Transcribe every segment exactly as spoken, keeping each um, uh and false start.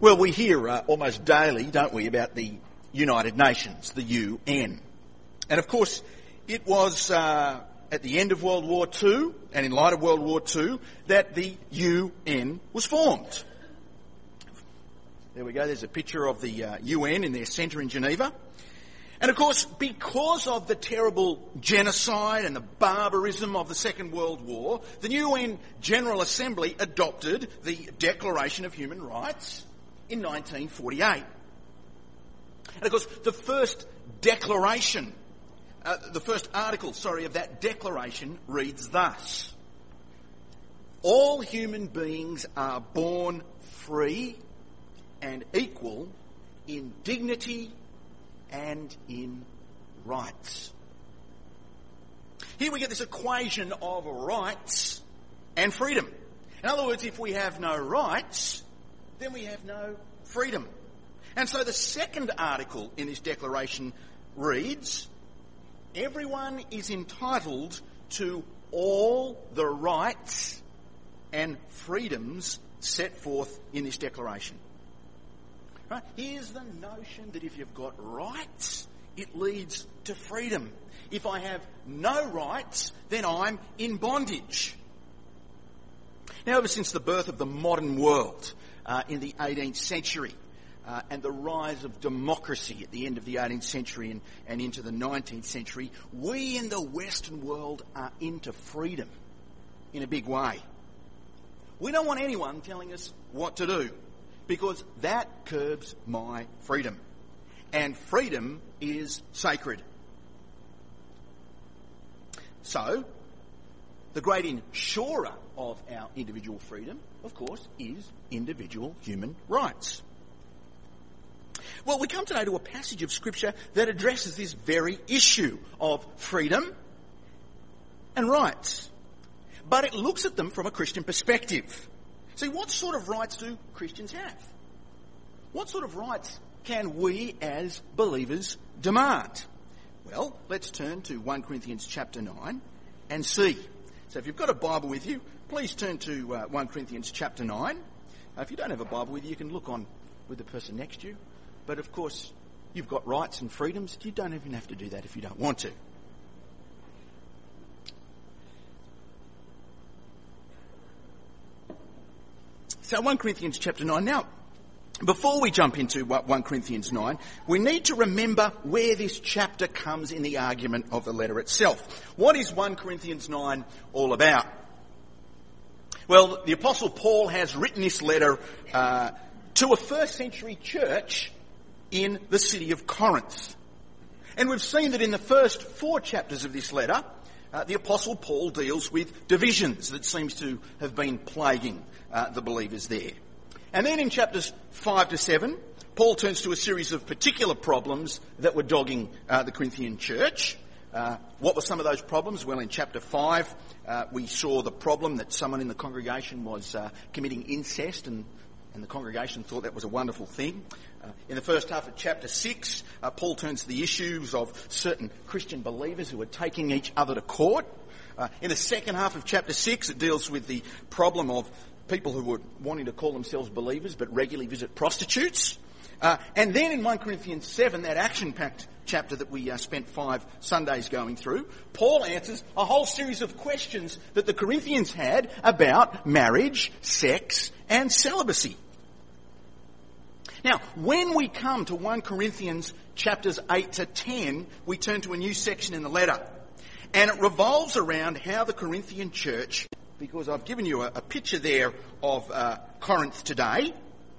Well, we hear uh, almost daily, don't we, about the United Nations, the U N. And of course, it was uh, at the end of World War Two, and in light of World War Two, that the U N was formed. There we go, there's a picture of the uh, U N in their centre in Geneva. And of course, because of the terrible genocide and the barbarism of the Second World War, the U N General Assembly adopted the Declaration of Human Rights in nineteen forty-eight. And of course, the first declaration, uh, the first article, sorry, of that declaration reads thus: all human beings are born free and equal in dignity and in rights. Here we get this equation of rights and freedom. In other words, if we have no rights, then we have no freedom. And so the second article in this declaration reads, everyone is entitled to all the rights and freedoms set forth in this declaration. Right? Here's the notion that if you've got rights, it leads to freedom. If I have no rights, then I'm in bondage. Now, ever since the birth of the modern world uh, in the eighteenth century uh, and the rise of democracy at the end of the eighteenth century and, and into the nineteenth century, we in the Western world are into freedom in a big way. We don't want anyone telling us what to do, because that curbs my freedom. And freedom is sacred. So, the great insurer of our individual freedom, of course, is individual human rights. Well, we come today to a passage of Scripture that addresses this very issue of freedom and rights. But it looks at them from a Christian perspective. See, what sort of rights do Christians have? What sort of rights can we as believers demand? Well, let's turn to First Corinthians chapter nine and see. So if you've got a Bible with you, please turn to uh, First Corinthians chapter nine. Uh, if you don't have a Bible with you, you can look on with the person next to you. But of course, you've got rights and freedoms. You don't even have to do that if you don't want to. So First Corinthians chapter nine. Now, before we jump into First Corinthians nine, we need to remember where this chapter comes in the argument of the letter itself. What is First Corinthians nine all about? Well, the Apostle Paul has written this letter uh, to a first century church in the city of Corinth. And we've seen that in the first four chapters of this letter, uh, the Apostle Paul deals with divisions that seems to have been plaguing Uh, the believers there. And then in chapters five to seven, Paul turns to a series of particular problems that were dogging uh, the Corinthian church. Uh, what were some of those problems? Well, in chapter five, uh, we saw the problem that someone in the congregation was uh, committing incest, and, and the congregation thought that was a wonderful thing. Uh, in the first half of chapter six, uh, Paul turns to the issues of certain Christian believers who were taking each other to court. Uh, in the second half of chapter six, it deals with the problem of people who were wanting to call themselves believers but regularly visit prostitutes. Uh, and then in First Corinthians seven, that action-packed chapter that we uh, spent five Sundays going through, Paul answers a whole series of questions that the Corinthians had about marriage, sex, and celibacy. Now, when we come to First Corinthians chapters eight to ten, we turn to a new section in the letter. And it revolves around how the Corinthian church, because I've given you a, a picture there of uh, Corinth today,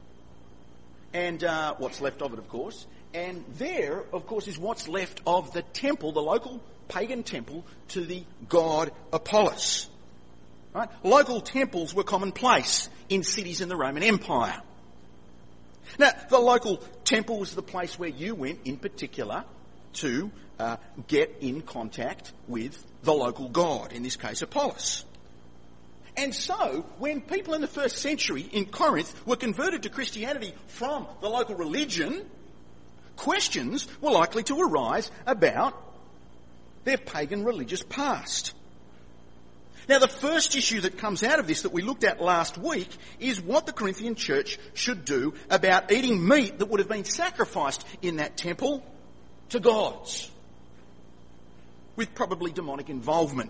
and uh, what's left of it, of course. And there, of course, is what's left of the temple, the local pagan temple, to the god Apollos. Right? Local temples were commonplace in cities in the Roman Empire. Now, the local temple was the place where you went, in particular, to uh, get in contact with the local god, in this case Apollos. And so, when people in the first century in Corinth were converted to Christianity from the local religion, questions were likely to arise about their pagan religious past. Now, the first issue that comes out of this that we looked at last week is what the Corinthian church should do about eating meat that would have been sacrificed in that temple to gods, with probably demonic involvement.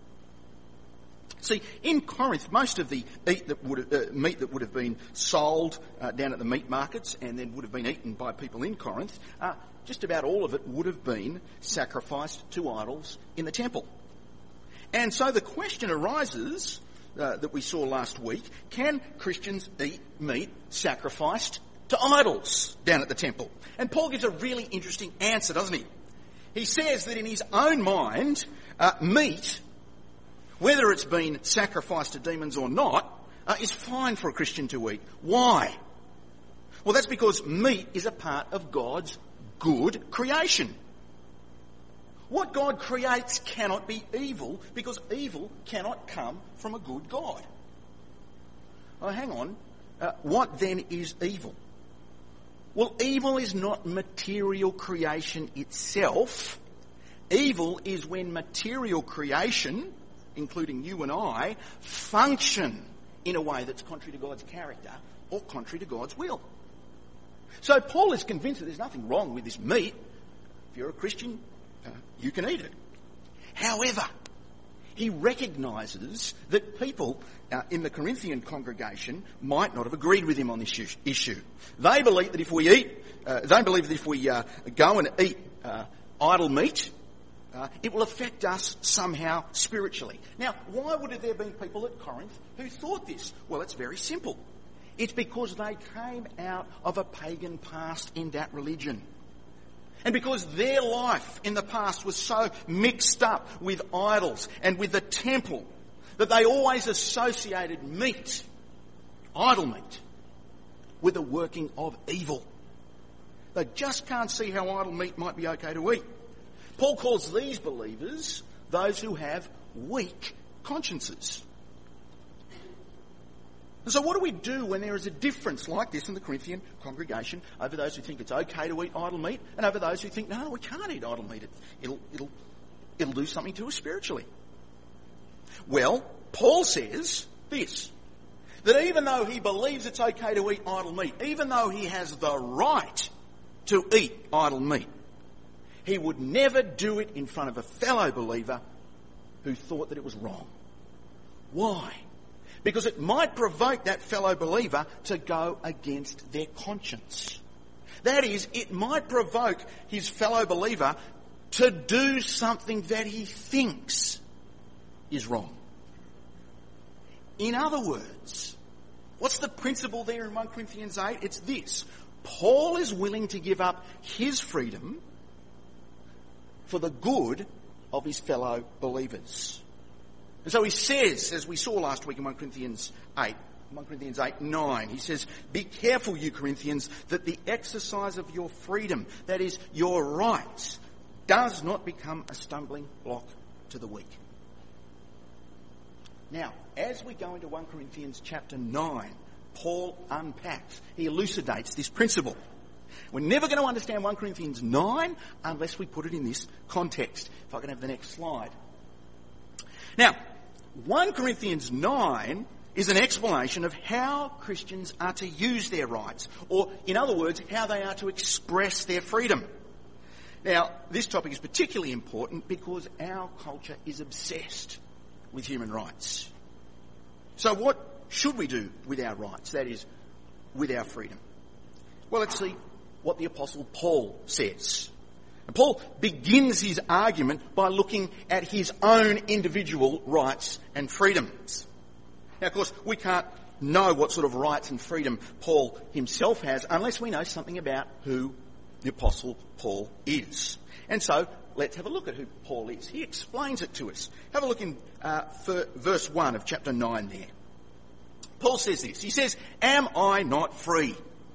See, in Corinth, most of the eat that would have, uh, meat that would have been sold uh, down at the meat markets and then would have been eaten by people in Corinth, uh, just about all of it would have been sacrificed to idols in the temple. And so the question arises uh, that we saw last week, can Christians eat meat sacrificed to idols down at the temple? And Paul gives a really interesting answer, doesn't he? He says that in his own mind, uh, meat, whether it's been sacrificed to demons or not, uh, is fine for a Christian to eat. Why? Well, that's because meat is a part of God's good creation. What God creates cannot be evil, because evil cannot come from a good God. Oh, hang on. Uh, what then is evil? Well, evil is not material creation itself. Evil is when material creation, including you and I, function in a way that's contrary to God's character or contrary to God's will. So Paul is convinced that there's nothing wrong with this meat. If you're a Christian, uh, you can eat it. However, he recognises that people uh, in the Corinthian congregation might not have agreed with him on this issue. They believe that if we eat, uh, they believe that if we uh, go and eat uh, idol meat, uh, it will affect us somehow spiritually. Now, why would there have been people at Corinth who thought this? Well, it's very simple. It's because they came out of a pagan past in that religion. And because their life in the past was so mixed up with idols and with the temple that they always associated meat, idol meat, with the working of evil. They just can't see how idol meat might be okay to eat. Paul calls these believers those who have weak consciences. And so what do we do when there is a difference like this in the Corinthian congregation over those who think it's okay to eat idol meat and over those who think, no, we can't eat idol meat. It'll, it'll, it'll do something to us spiritually. Well, Paul says this, that even though he believes it's okay to eat idol meat, even though he has the right to eat idol meat, he would never do it in front of a fellow believer who thought that it was wrong. Why? Because it might provoke that fellow believer to go against their conscience. That is, it might provoke his fellow believer to do something that he thinks is wrong. In other words, what's the principle there in First Corinthians eight? It's this. Paul is willing to give up his freedom for the good of his fellow believers. And so he says, as we saw last week in First Corinthians eight, First Corinthians eight, nine, he says, be careful, you Corinthians, that the exercise of your freedom, that is, your rights, does not become a stumbling block to the weak. Now, as we go into First Corinthians chapter nine, Paul unpacks, he elucidates this principle. We're never going to understand First Corinthians nine unless we put it in this context. If I can have the next slide. Now, First Corinthians nine is an explanation of how Christians are to use their rights, or in other words, how they are to express their freedom. Now, this topic is particularly important because our culture is obsessed with human rights. So what should we do with our rights, that is, with our freedom? Well, let's see what the Apostle Paul says. And Paul begins his argument by looking at his own individual rights and freedoms. Now, of course, we can't know what sort of rights and freedom Paul himself has unless we know something about who the Apostle Paul is. And so, let's have a look at who Paul is. He explains it to us. Have a look in uh, verse one of chapter nine there. Paul says this. He says, am I not free?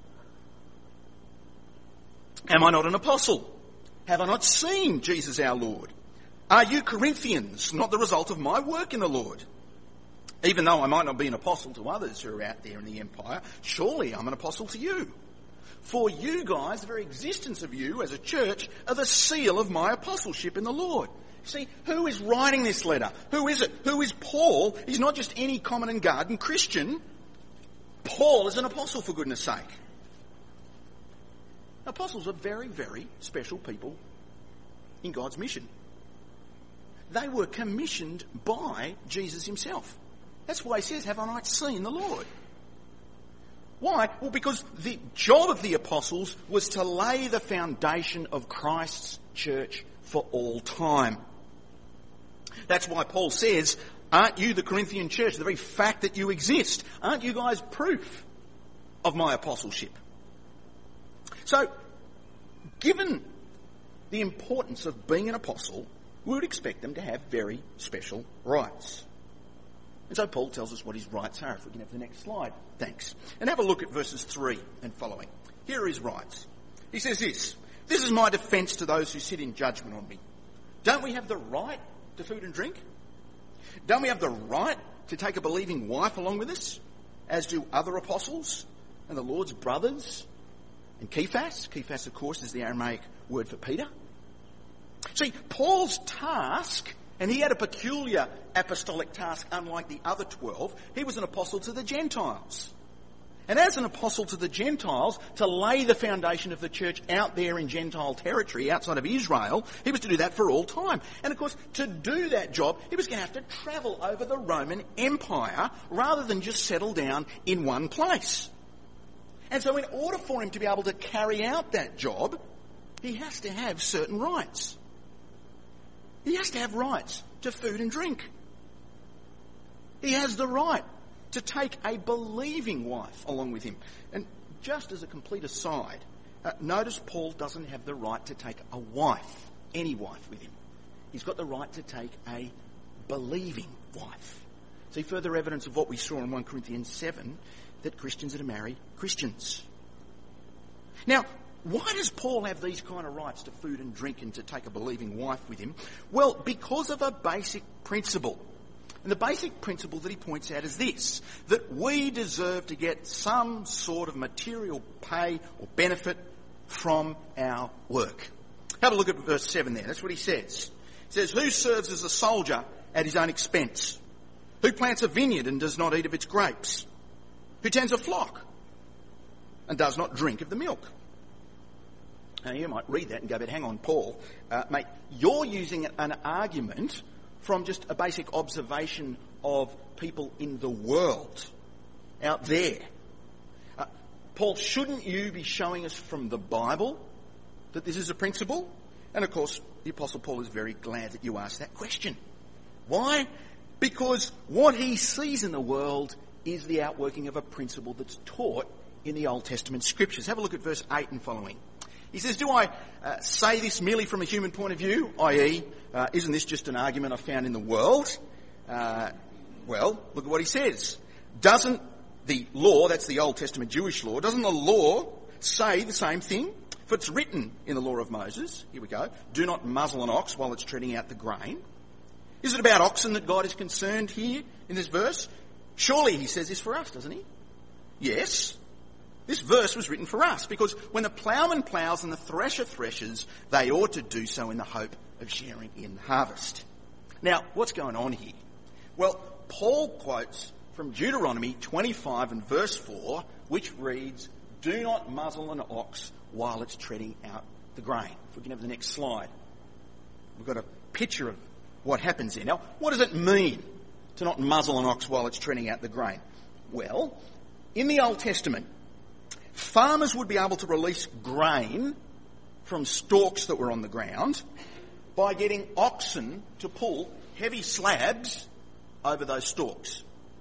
Am I not an apostle? Have I not seen Jesus our Lord? Are you Corinthians not the result of my work in the Lord? Even though I might not be an apostle to others who are out there in the empire, surely I'm an apostle to you. For you guys, the very existence of you as a church, are the seal of my apostleship in the Lord. See, who is writing this letter? Who is it? Who is Paul? He's not just any common and garden Christian. Paul is an apostle, for goodness sake. Apostles are very, very special people in God's mission. They were commissioned by Jesus himself. That's why he says, have I not seen the Lord? Why? Well, because the job of the apostles was to lay the foundation of Christ's church for all time. That's why Paul says, aren't you the Corinthian church, the very fact that you exist, aren't you guys proof of my apostleship? So, given the importance of being an apostle, we would expect them to have very special rights. And so Paul tells us what his rights are. If we can have the next slide. Thanks. And have a look at verses three and following. Here are his rights. He says this, this is my defence to those who sit in judgment on me. Don't we have the right to food and drink? Don't we have the right to take a believing wife along with us, as do other apostles and the Lord's brothers and Cephas? Cephas, of course, is the Aramaic word for Peter. See, Paul's task, and he had a peculiar apostolic task unlike the other twelve, he was an apostle to the Gentiles. And as an apostle to the Gentiles, to lay the foundation of the church out there in Gentile territory outside of Israel, he was to do that for all time. And of course, to do that job, he was going to have to travel over the Roman Empire rather than just settle down in one place. And so in order for him to be able to carry out that job, he has to have certain rights. He has to have rights to food and drink. He has the right to take a believing wife along with him. And just as a complete aside, uh, notice Paul doesn't have the right to take a wife, any wife with him. He's got the right to take a believing wife. See, further evidence of what we saw in First Corinthians seven, that Christians are to marry Christians. Now, why does Paul have these kind of rights to food and drink and to take a believing wife with him? Well, because of a basic principle. And the basic principle that he points out is this, that we deserve to get some sort of material pay or benefit from our work. Have a look at verse seven there. That's what he says. He says, who serves as a soldier at his own expense? Who plants a vineyard and does not eat of its grapes? Who tends a flock and does not drink of the milk? Now, you might read that and go, but hang on, Paul, uh, mate, you're using an argument from just a basic observation of people in the world out there. Uh, Paul, shouldn't you be showing us from the Bible that this is a principle? And of course, the Apostle Paul is very glad that you asked that question. Why? Because what he sees in the world is the outworking of a principle that's taught in the Old Testament scriptures. Have a look at verse eight and following. He says, do I uh, say this merely from a human point of view, that is, uh, isn't this just an argument I found in the world? Uh, well, look at what he says. Doesn't the law, that's the Old Testament Jewish law, doesn't the law say the same thing? For it's written in the law of Moses, here we go, do not muzzle an ox while it's treading out the grain. Is it about oxen that God is concerned here in this verse? Surely he says this for us, doesn't he? Yes. This verse was written for us because when the ploughman ploughs and the thresher threshes, they ought to do so in the hope of sharing in the harvest. Now, what's going on here? Well, Paul quotes from Deuteronomy twenty-five and verse four, which reads, do not muzzle an ox while it's treading out the grain. If we can have the next slide. We've got a picture of what happens there. Now, what does it mean to not muzzle an ox while it's treading out the grain? Well, in the Old Testament, farmers would be able to release grain from stalks that were on the ground by getting oxen to pull heavy slabs over those stalks.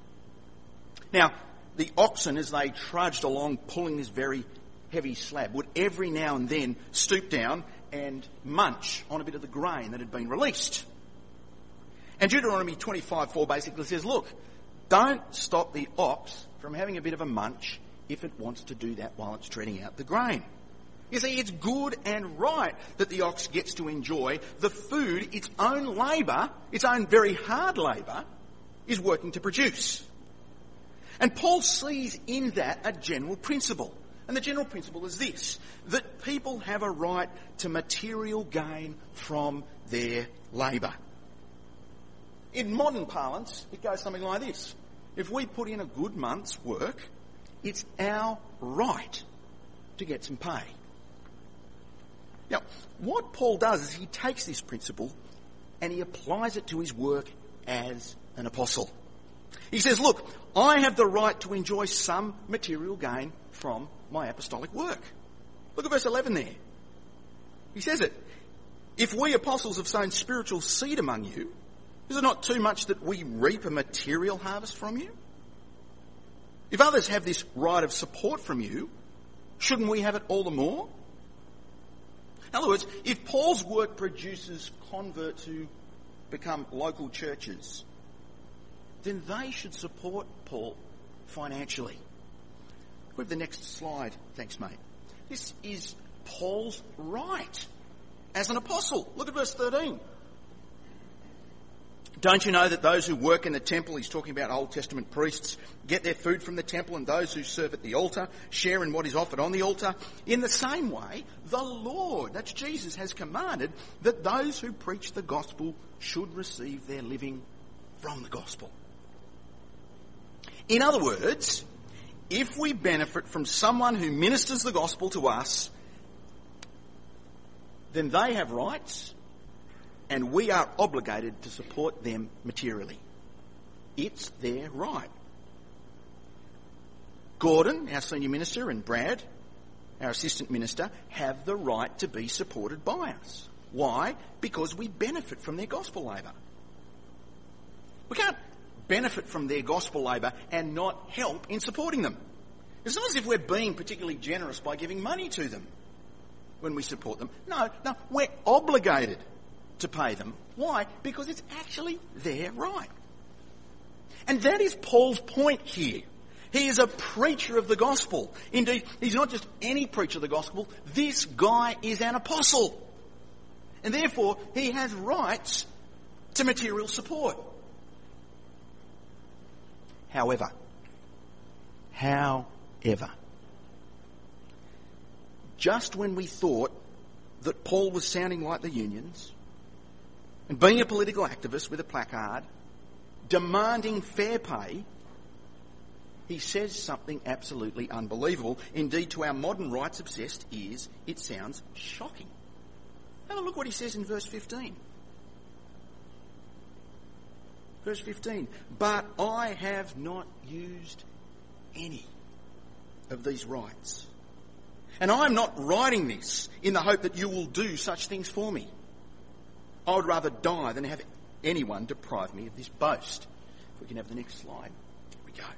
Now, the oxen, as they trudged along pulling this very heavy slab, would every now and then stoop down and munch on a bit of the grain that had been released. And Deuteronomy twenty-five four basically says, look, don't stop the ox from having a bit of a munch if it wants to do that while it's treading out the grain. You see, it's good and right that the ox gets to enjoy the food its own labour, its own very hard labour, is working to produce. And Paul sees in that a general principle. And the general principle is this, that people have a right to material gain from their labour. In modern parlance, it goes something like this. If we put in a good month's work, it's our right to get some pay. Now, what Paul does is he takes this principle and he applies it to his work as an apostle. He says, look, I have the right to enjoy some material gain from my apostolic work. Look at verse eleven there. He says it. If we apostles have sown spiritual seed among you, is it not too much that we reap a material harvest from you? If others have this right of support from you, shouldn't we have it all the more? In other words, if Paul's work produces converts who become local churches, then they should support Paul financially. We have the next slide. Thanks, mate. This is Paul's right as an apostle. Look at verse thirteen. Don't you know that those who work in the temple, he's talking about Old Testament priests, get their food from the temple, and those who serve at the altar share in what is offered on the altar? In the same way, the Lord, that's Jesus, has commanded that those who preach the gospel should receive their living from the gospel. In other words, if we benefit from someone who ministers the gospel to us, then they have rights and we are obligated to support them materially. It's their right. Gordon, our senior minister, and Brad, our assistant minister, have the right to be supported by us. Why? Because we benefit from their gospel labour. We can't benefit from their gospel labour and not help in supporting them. It's not as if we're being particularly generous by giving money to them when we support them. No, no, we're obligated to pay them. Why? Because it's actually their right. And that is Paul's point here. He is a preacher of the gospel. Indeed, he's not just any preacher of the gospel. This guy is an apostle. And therefore, he has rights to material support. However, however, just when we thought that Paul was sounding like the unions and being a political activist with a placard, demanding fair pay, he says something absolutely unbelievable. Indeed, to our modern rights-obsessed ears, it sounds shocking. Have a look what he says in verse fifteen. Verse fifteen, but I have not used any of these rights. And I am not writing this in the hope that you will do such things for me. I would rather die than have anyone deprive me of this boast. If we can have the next slide. Here we go.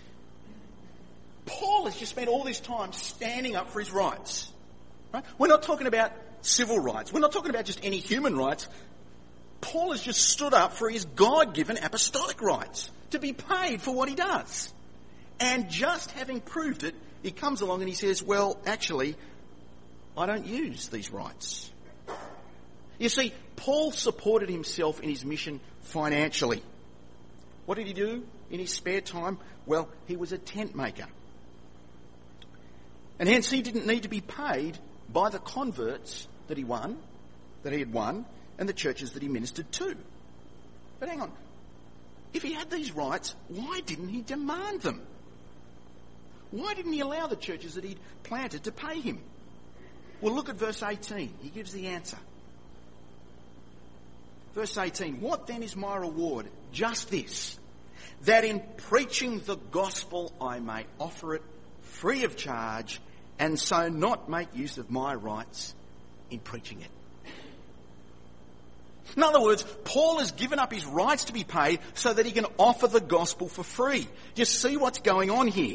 Paul has just spent all this time standing up for his rights. Right? We're not talking about civil rights. We're not talking about just any human rights. Paul has just stood up for his God-given apostolic rights to be paid for what he does. And just having proved it, he comes along and he says, well, actually, I don't use these rights. You see, Paul supported himself in his mission financially. What did he do in his spare time? Well, he was a tent maker. And hence he didn't need to be paid by the converts that he won, that he had won, and the churches that he ministered to. But hang on, if he had these rights, why didn't he demand them? Why didn't he allow the churches that he'd planted to pay him? Well, look at verse eighteen. He gives the answer. Verse eighteen, what then is my reward? Just this, that in preaching the gospel I may offer it free of charge, and so not make use of my rights in preaching it. In other words, Paul has given up his rights to be paid so that he can offer the gospel for free. Just see what's going on here.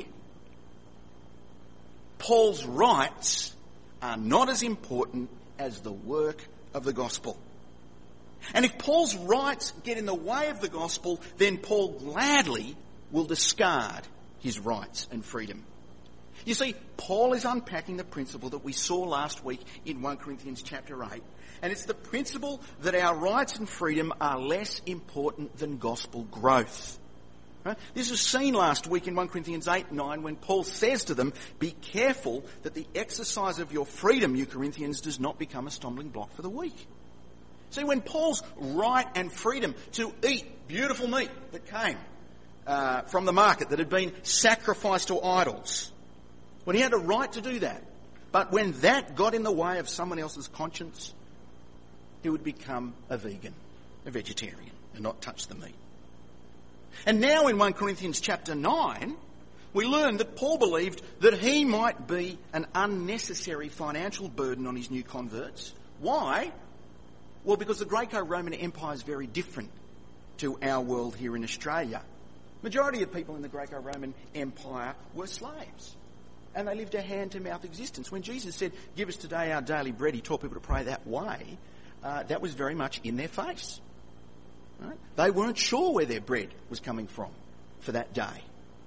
Paul's rights are not as important as the work of the gospel. And if Paul's rights get in the way of the gospel, then Paul gladly will discard his rights and freedom. You see, Paul is unpacking the principle that we saw last week in First Corinthians chapter eight. And it's the principle that our rights and freedom are less important than gospel growth. Right? This was seen last week in First Corinthians eight nine when Paul says to them, be careful that the exercise of your freedom, you Corinthians, does not become a stumbling block for the weak. See, when Paul's right and freedom to eat beautiful meat that came uh, from the market that had been sacrificed to idols, when he had a right to do that, but when that got in the way of someone else's conscience, he would become a vegan, a vegetarian, and not touch the meat. And now in First Corinthians chapter nine, we learn that Paul believed that he might be an unnecessary financial burden on his new converts. Why? Well, because the Greco-Roman Empire is very different to our world here in Australia. Majority of people in the Greco-Roman Empire were slaves. And they lived a hand-to-mouth existence. When Jesus said, "Give us today our daily bread," he taught people to pray that way. Uh, that was very much in their face. Right? They weren't sure where their bread was coming from for that day.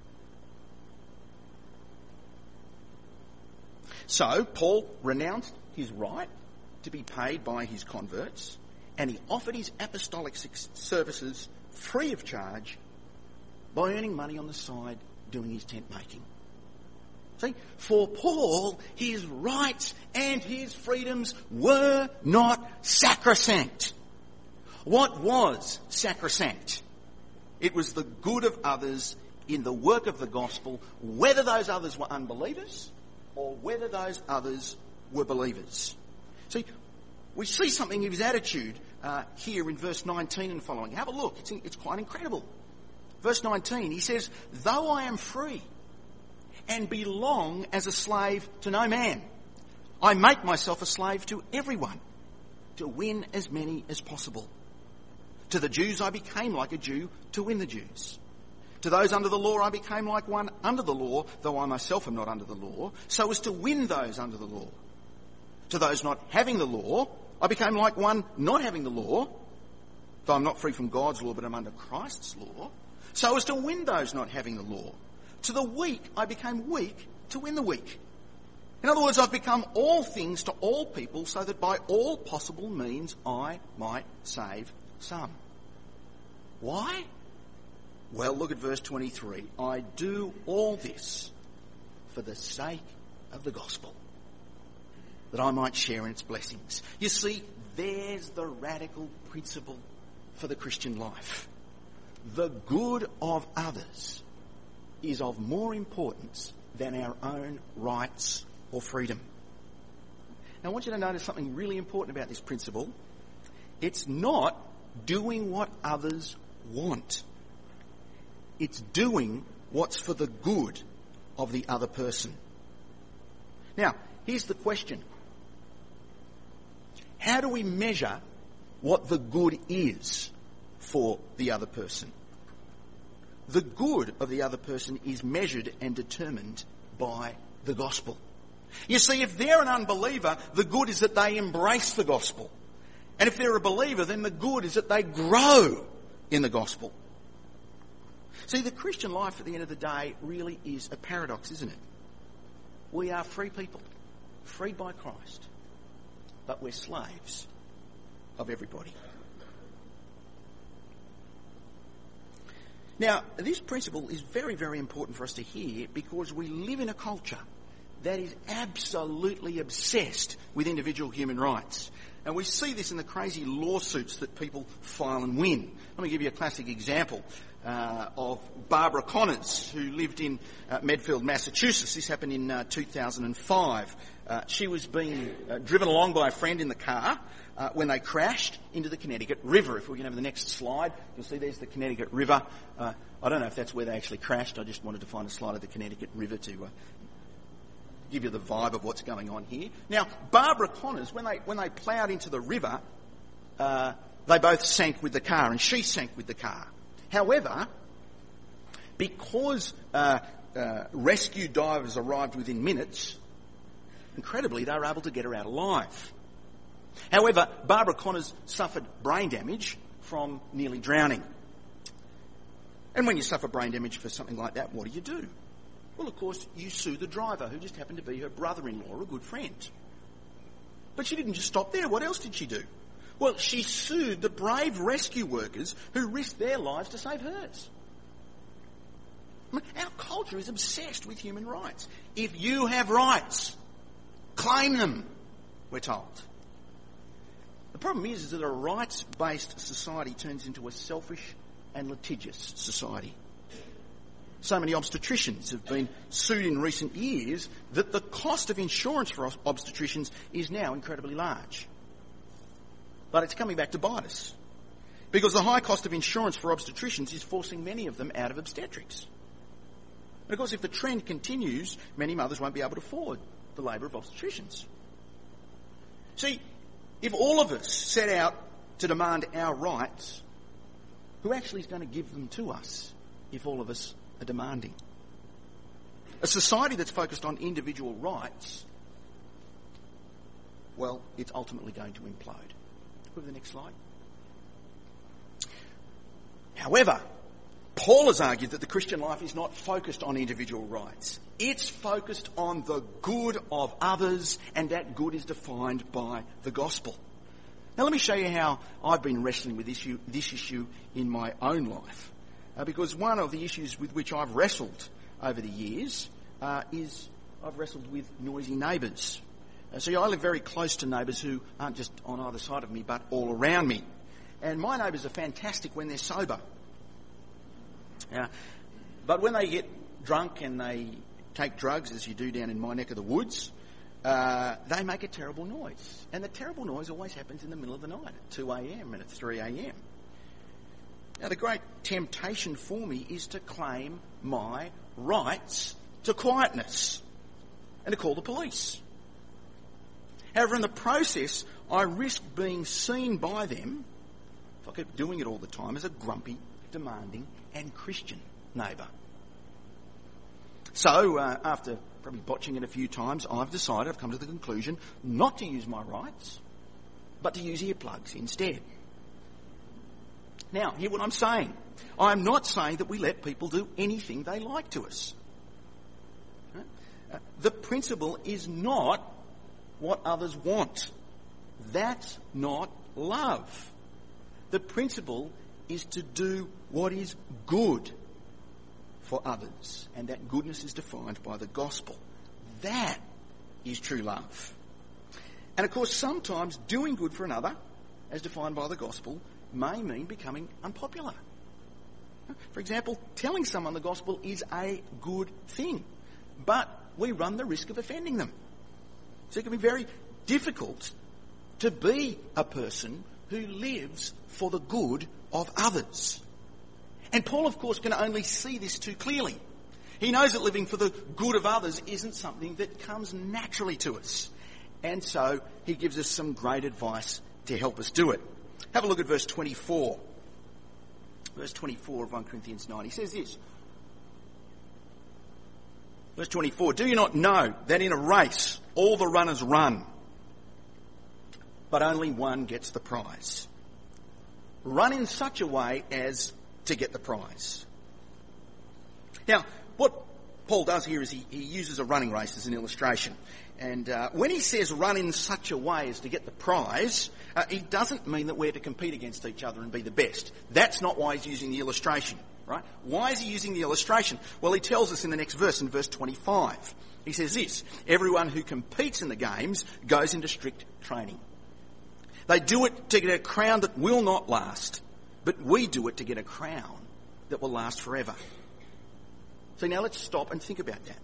So Paul renounced his right to be paid by his converts, and he offered his apostolic services free of charge by earning money on the side doing his tent making. See, for Paul, his rights and his freedoms were not sacrosanct. What was sacrosanct? It was the good of others in the work of the gospel, whether those others were unbelievers or whether those others were believers. See, we see something of his attitude uh, here in verse nineteen and following. Have a look. It's, it's quite incredible. Verse nineteen, he says, "Though I am free and belong as a slave to no man, I make myself a slave to everyone to win as many as possible. To the Jews I became like a Jew to win the Jews. To those under the law I became like one under the law, though I myself am not under the law, so as to win those under the law. To those not having the law, I became like one not having the law, though I'm not free from God's law, but I'm under Christ's law, so as to win those not having the law. To the weak, I became weak to win the weak. In other words, I've become all things to all people, so that by all possible means I might save some." Why? Well, look at verse twenty-three. "I do all this for the sake of the gospel, that I might share in its blessings." You see, there's the radical principle for the Christian life. The good of others is of more importance than our own rights or freedom. Now, I want you to notice something really important about this principle. It's not doing what others want. It's doing what's for the good of the other person. Now, here's the question. How do we measure what the good is for the other person? The good of the other person is measured and determined by the gospel. You see, if they're an unbeliever, the good is that they embrace the gospel. And if they're a believer, then the good is that they grow in the gospel. See, the Christian life at the end of the day really is a paradox, isn't it? We are free people, freed by Christ, but we're slaves of everybody. Now, this principle is very, very important for us to hear, because we live in a culture that is absolutely obsessed with individual human rights. And we see this in the crazy lawsuits that people file and win. Let me give you a classic example uh, of Barbara Connors, who lived in uh, Medfield, Massachusetts. This happened in uh, two thousand five. Uh, she was being uh, driven along by a friend in the car uh, when they crashed into the Connecticut River. If we can have the next slide, you'll see there's the Connecticut River. Uh, I don't know if that's where they actually crashed. I just wanted to find a slide of the Connecticut River to uh, give you the vibe of what's going on here. Now, Barbara Connors, when they when they ploughed into the river, uh, they both sank with the car, and she sank with the car. However, because uh, uh, rescue divers arrived within minutes, incredibly, they were able to get her out alive. However, Barbara Connors suffered brain damage from nearly drowning. And when you suffer brain damage for something like that, what do you do? Well, of course, you sue the driver, who just happened to be her brother-in-law or a good friend. But she didn't just stop there. What else did she do? Well, she sued the brave rescue workers who risked their lives to save hers. I mean, our culture is obsessed with human rights. If you have rights, claim them, we're told. problem is, is that a rights-based society turns into a selfish and litigious society. So many obstetricians have been sued in recent years that the cost of insurance for obstetricians is now incredibly large. But it's coming back to bite us, because the high cost of insurance for obstetricians is forcing many of them out of obstetrics. And of course, if the trend continues, many mothers won't be able to afford the labour of obstetricians. See, if all of us set out to demand our rights, who actually is going to give them to us if all of us are demanding? A society that's focused on individual rights, well, it's ultimately going to implode. Go to the next slide. However, Paul has argued that the Christian life is not focused on individual rights. It's focused on the good of others, and that good is defined by the gospel. Now let me show you how I've been wrestling with issue, this issue in my own life. Uh, because one of the issues with which I've wrestled over the years uh, is I've wrestled with noisy neighbours. Uh, see, I live very close to neighbours who aren't just on either side of me, but all around me. And my neighbours are fantastic when they're sober. Uh, but when they get drunk and they take drugs, as you do down in my neck of the woods, uh, they make a terrible noise. And the terrible noise always happens in the middle of the night, at two a.m. and at three a.m. Now, the great temptation for me is to claim my rights to quietness and to call the police. However, in the process, I risk being seen by them, if I keep doing it all the time, as a grumpy, demanding and Christian neighbour. So, uh, after probably botching it a few times, I've decided, I've come to the conclusion, not to use my rights, but to use earplugs instead. Now, hear what I'm saying. I'm not saying that we let people do anything they like to us. Uh, the principle is not what others want. That's not love. The principle is to do what is good for others, and that goodness is defined by the gospel. That is true love. And of course, sometimes doing good for another, as defined by the gospel, may mean becoming unpopular. For example, telling someone the gospel is a good thing, but we run the risk of offending them. So it can be very difficult to be a person who lives for the good of others. And Paul, of course, can only see this too clearly. He knows that living for the good of others isn't something that comes naturally to us. And so he gives us some great advice to help us do it. Have a look at verse twenty-four. Verse twenty-four of First Corinthians nine. He says this. Verse twenty-four, do you not know that in a race all the runners run, but only one gets the prize? Run in such a way as to get the prize. Now, what Paul does here is he, he uses a running race as an illustration. And uh, when he says run in such a way as to get the prize, uh, he doesn't mean that we're to compete against each other and be the best. That's not why he's using the illustration, right? Why is he using the illustration? Well, he tells us in the next verse, in verse twenty-five. He says this, everyone who competes in the games goes into strict training. They do it to get a crown that will not last, but we do it to get a crown that will last forever. So now let's stop and think about that.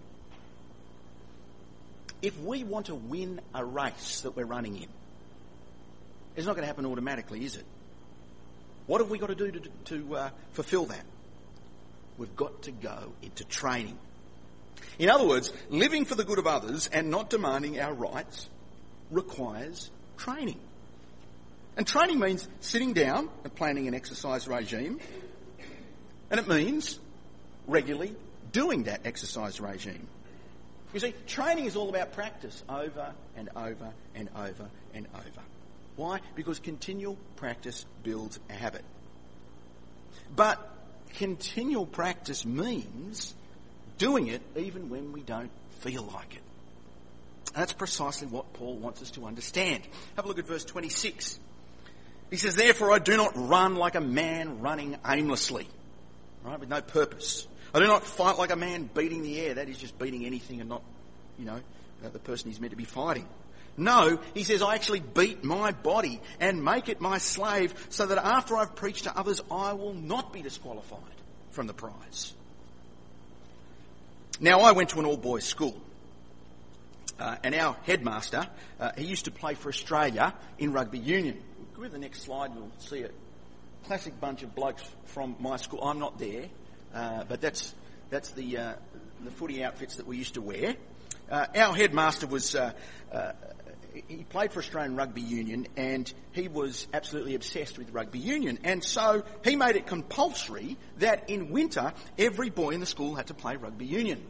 If we want to win a race that we're running in, it's not going to happen automatically, is it? What have we got to do to, to uh, fulfill that? We've got to go into training. In other words, living for the good of others and not demanding our rights requires training. And training means sitting down and planning an exercise regime. And it means regularly doing that exercise regime. You see, training is all about practice over and over and over and over. Why? Because continual practice builds a habit. But continual practice means doing it even when we don't feel like it. And that's precisely what Paul wants us to understand. Have a look at verse twenty-six. He says, therefore I do not run like a man running aimlessly, right, with no purpose. I do not fight like a man beating the air. That is just beating anything and not, you know, the person he's meant to be fighting. No, he says, I actually beat my body and make it my slave so that after I've preached to others, I will not be disqualified from the prize. Now, I went to an all-boys school. Uh, and our headmaster, uh, he used to play for Australia in rugby union. Go to the next slide, you'll see a classic bunch of blokes from my school. I'm not there, uh, but that's that's the uh, the footy outfits that we used to wear. Uh, our headmaster was, uh, uh, he played for Australian Rugby Union, and he was absolutely obsessed with rugby union. And so he made it compulsory that in winter, every boy in the school had to play rugby union.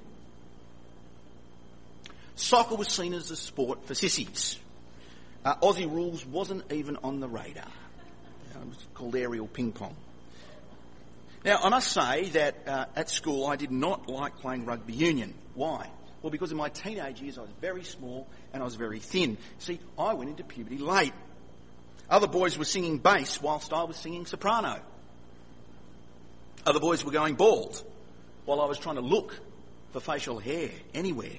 Soccer was seen as a sport for sissies. Uh, Aussie rules wasn't even on the radar. Uh, it was called aerial ping pong. Now, I must say that uh, at school I did not like playing rugby union. Why? Well, because in my teenage years I was very small and I was very thin. See, I went into puberty late. Other boys were singing bass whilst I was singing soprano. Other boys were going bald while I was trying to look for facial hair anywhere.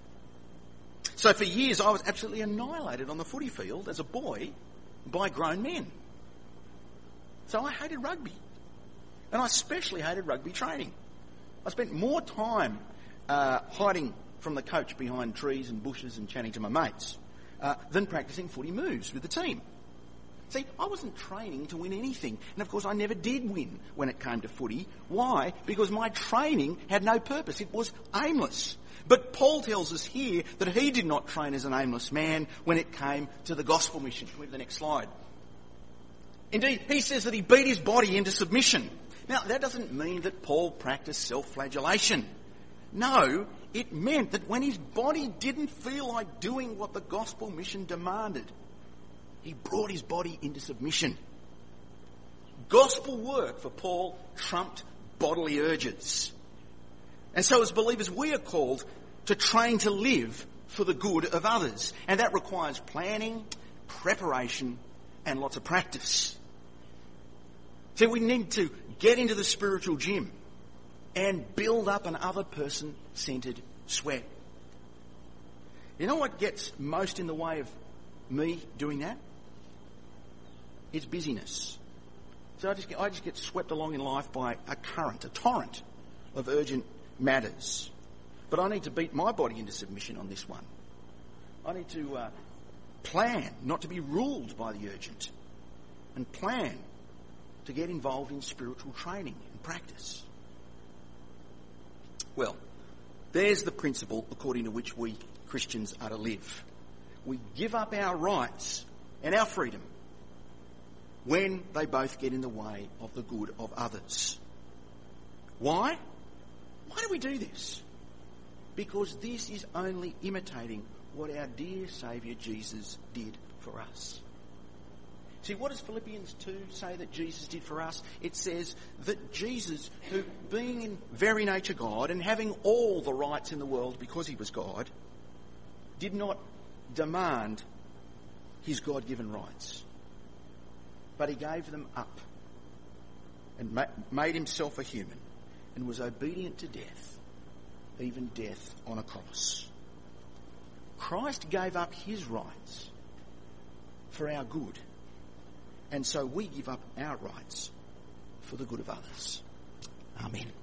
So for years I was absolutely annihilated on the footy field as a boy by grown men. So I hated rugby. And I especially hated rugby training. I spent more time uh, hiding from the coach behind trees and bushes and chatting to my mates uh, than practising footy moves with the team. See, I wasn't training to win anything. And of course I never did win when it came to footy. Why? Because my training had no purpose. It was aimless. But Paul tells us here that he did not train as an aimless man when it came to the gospel mission. Can we have the next slide? Indeed, he says that he beat his body into submission. Now, that doesn't mean that Paul practiced self-flagellation. No, it meant that when his body didn't feel like doing what the gospel mission demanded, he brought his body into submission. Gospel work for Paul trumped bodily urges. And so as believers, we are called to train to live for the good of others. And that requires planning, preparation, and lots of practice. So we need to get into the spiritual gym and build up an other person-centred sweat. You know what gets most in the way of me doing that? It's busyness. So I just get, I just get swept along in life by a current, a torrent of urgent matters. But I need to beat my body into submission on this one. I need to uh, plan not to be ruled by the urgent, and plan to get involved in spiritual training and practice. Well, there's the principle according to which we Christians are to live. We give up our rights and our freedom when they both get in the way of the good of others. Why? Why do we do this? Because this is only imitating what our dear Saviour Jesus did for us. See, what does Philippians two say that Jesus did for us? It says that Jesus, who being in very nature God and having all the rights in the world because he was God, did not demand his God-given rights, but he gave them up and ma- made himself a human and was obedient to death, even death on a cross. Christ gave up his rights for our good. And so we give up our rights for the good of others. Amen.